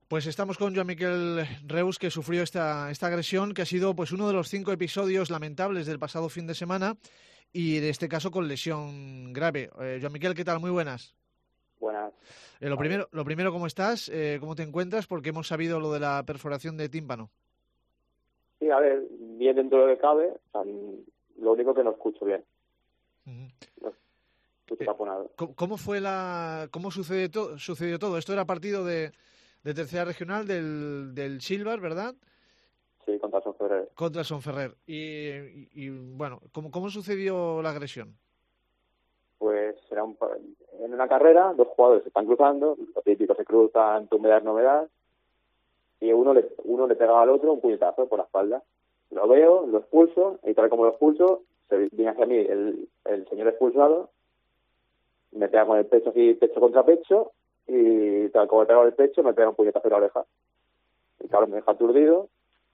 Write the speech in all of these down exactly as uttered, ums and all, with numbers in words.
Pues estamos con Joan Miquel Reus, que sufrió esta, esta agresión, que ha sido pues uno de los cinco episodios lamentables del pasado fin de semana y en este caso con lesión grave. Eh, Joan Miquel, ¿qué tal? Muy buenas. Buenas. Eh, lo, Vale. primero, lo primero, ¿cómo estás? Eh, ¿Cómo te encuentras? Porque hemos sabido lo de la perforación de tímpano. Sí, a ver, bien dentro de lo que cabe. O sea, lo único que no escucho bien. Uh-huh. No escucho Eh, taponado. ¿cómo, ¿Cómo fue la, cómo sucede to, sucedió todo? Esto era partido de, de tercera regional del, del Silvar, ¿verdad? Sí, contra Son Ferrer. Contra el Sonferrer. Y, y, y bueno, ¿cómo, ¿cómo sucedió la agresión? Pues era un, en una carrera, dos jugadores se están cruzando, los típicos se cruzan, tú me das, no me das, y uno le, uno le pegaba al otro un puñetazo por la espalda. Lo veo, lo expulso, y tal como lo expulso, se viene hacia mí el, el señor expulsado, me pega con el pecho así, pecho contra pecho, y tal como me pega con el pecho, me pega un puñetazo en la oreja. El cabrón me deja aturdido,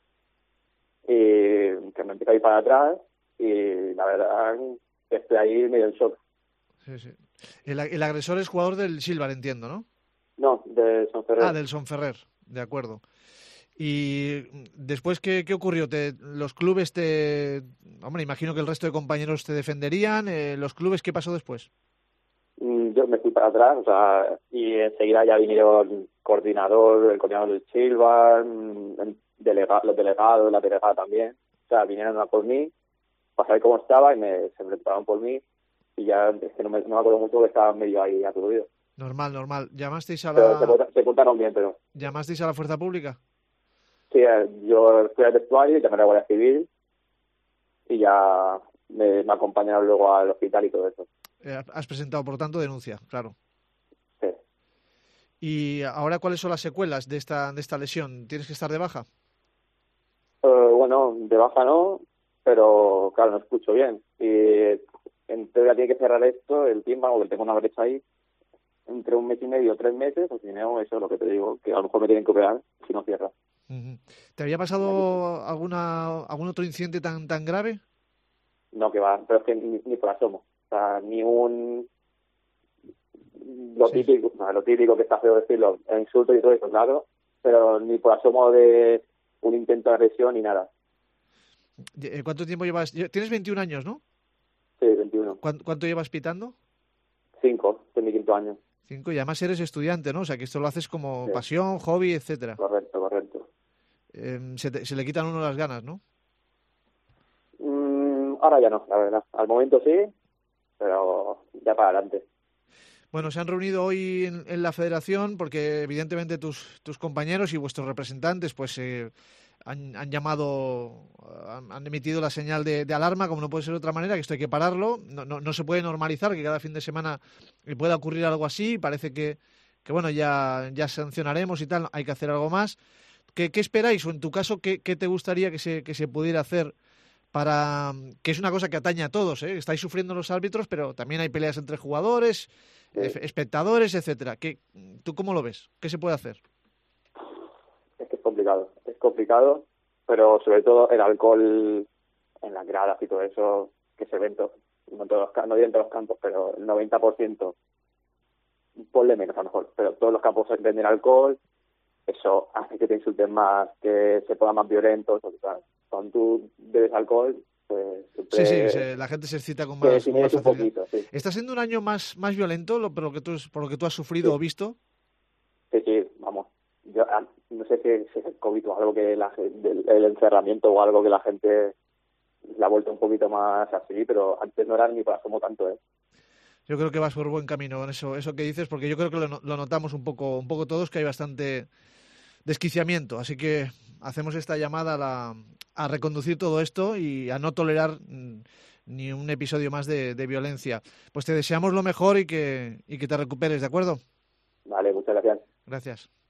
y que me empieza a ir para atrás, y la verdad estoy ahí medio en shock. Sí, sí. El, el agresor es jugador del Silvar, entiendo, ¿no? No, de Son Ferrer. Ah, del Sonferrer, de acuerdo. Y después, ¿qué, qué ocurrió? ¿Te, los clubes te... Hombre, imagino que el resto de compañeros te defenderían. Eh, ¿Los clubes qué pasó después? Yo me fui para atrás, o sea, y enseguida ya vinieron el coordinador, el coordinador del Silvar, delega, los delegados, la delegada también. O sea, vinieron a por mí, para saber cómo estaba, y me, se preocuparon por mí, y ya es que no me, no me acuerdo mucho porque estaba medio ahí aturdido. Normal, normal. ¿Llamasteis a Pero la, se, se portaron bien, pero... ¿llamasteis a la fuerza pública? Sí, yo fui al vestuario, llamé a la Guardia Civil, y ya me, me acompañaron luego al hospital y todo eso. Eh, has presentado, por tanto, denuncia, claro. Sí. ¿Y ahora cuáles son las secuelas de esta, de esta lesión? ¿Tienes que estar de baja? Uh, bueno, de baja no, pero claro, no escucho bien. Y en teoría tiene que cerrar esto, el tímpano, porque tengo una brecha ahí, entre un mes y medio, tres meses, o si no, eso es lo que te digo, que a lo mejor me tienen que operar si no cierra. Uh-huh. ¿Te había pasado alguna algún otro incidente tan tan grave? No, que va, pero es que ni, ni por asomo. O sea, ni un... Lo Sí. típico, no, lo típico que está feo decirlo, el insulto y todo eso, claro, pero ni por asomo de un intento de agresión ni nada. ¿Cuánto tiempo llevas? Tienes veintiún años, ¿no? Sí, veintiuno. ¿Cuánto, cuánto llevas pitando? Cinco, este es mi quinto año. Cinco, y además eres estudiante, ¿no? O sea, que esto lo haces como Sí. pasión, hobby, etcétera. Correcto, correcto. Eh, se, te, se le quitan a uno las ganas, ¿no? Mm, ahora ya no, la verdad. Al momento sí, pero ya para adelante. Bueno, se han reunido hoy en, en la federación porque evidentemente tus, tus compañeros y vuestros representantes pues eh, han, han llamado, han, han emitido la señal de, de alarma, como no puede ser de otra manera, que esto hay que pararlo. No, no, no se puede normalizar que cada fin de semana pueda ocurrir algo así. Parece que, que bueno, ya, ya sancionaremos y tal, hay que hacer algo más. ¿Qué, qué esperáis? O en tu caso, ¿qué, qué te gustaría que se, que se pudiera hacer para que es una cosa que atañe a todos, ¿eh? Estáis sufriendo los árbitros, pero también hay peleas entre jugadores, Sí. espectadores, etcétera. ¿Qué, ¿Tú cómo lo ves? ¿Qué se puede hacer? Es que es complicado, es complicado, pero sobre todo el alcohol en las gradas y todo eso, que se ven todos, no, todos los, no en todos los campos, pero el noventa por ciento, ponle menos a lo mejor, pero todos los campos venden alcohol, eso hace que te insulten más, que se pongan más violentos, o sea, cuando tú bebes alcohol, pues siempre... Sí, sí, se, la gente se excita con que más, con más un facilidad. poquito, sí. ¿Está siendo un año más, más violento lo, por, lo que tú, por lo que tú has sufrido Sí. o visto? Sí, sí, vamos. Yo ah, no sé si es el COVID o algo que la, el, el encerramiento o algo que la gente la ha vuelto un poquito más así, pero antes no era ni para asomo tanto, ¿eh? Yo creo que vas por buen camino con eso, eso que dices, porque yo creo que lo, lo notamos un poco, un poco todos, que hay bastante desquiciamiento. Así que hacemos esta llamada a, la, a reconducir todo esto y a no tolerar mm, ni un episodio más de, de violencia. Pues te deseamos lo mejor y que, y que te recuperes, ¿de acuerdo? Vale, muchas gracias. Gracias.